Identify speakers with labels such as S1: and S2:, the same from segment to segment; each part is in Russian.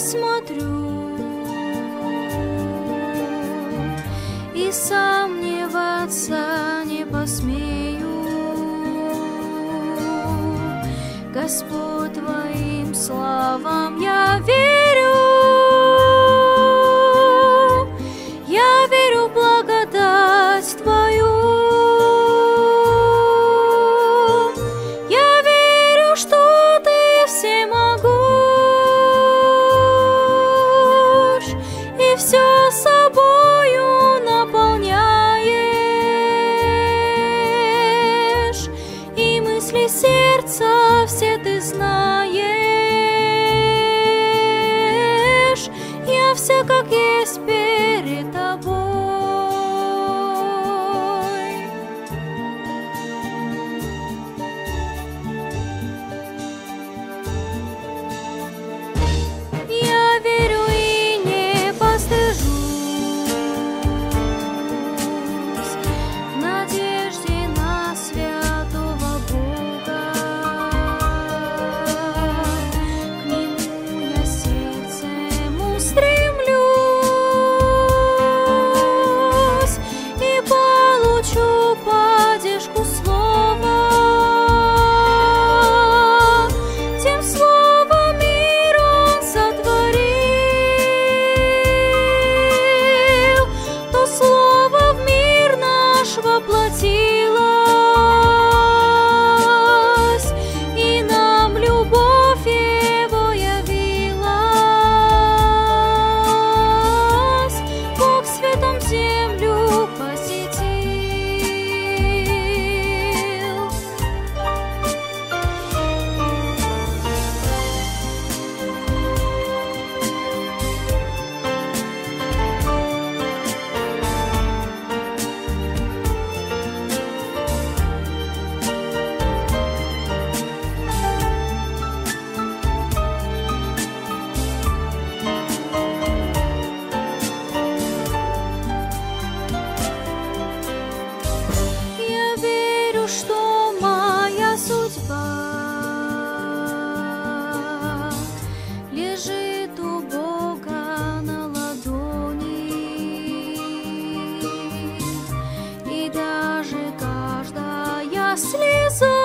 S1: посмотрю и сомневаться не посмею. Господь, Твоим словам я верю в благодать Твою. Я верю, что Ты всемогущ и все собою наполняешь, и мысли сердца все Ты знаешь. Я вся как есть перед Тобой. Я верю и не постыжусь в надежде на святого Бога. К Нему я сердцем устремлюсь и получу поддержку слова. Тем словом мир Он сотворил, то слово в мир наш воплотилось, и нам любовь Его явилась. Бог светом землю посетил. Я верю, что моя судьба лежит у Бога на ладони, и даже каждая слеза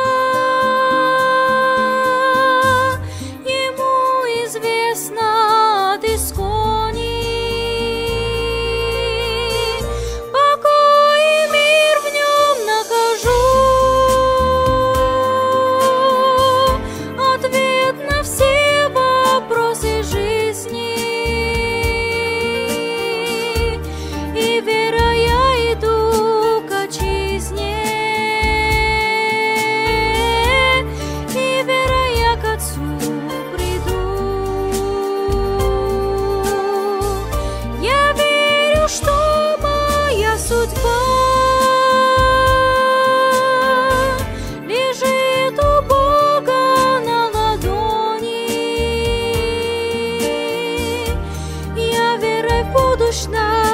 S1: Ему известна от искони. Покой и мир в Нем нахожу, ответ на все вопросы жизни. И верой я иду к отчизне, и верой я к Отцу приду. Я верю, что моя судьба лежит у Бога на ладони. Я верой в будущность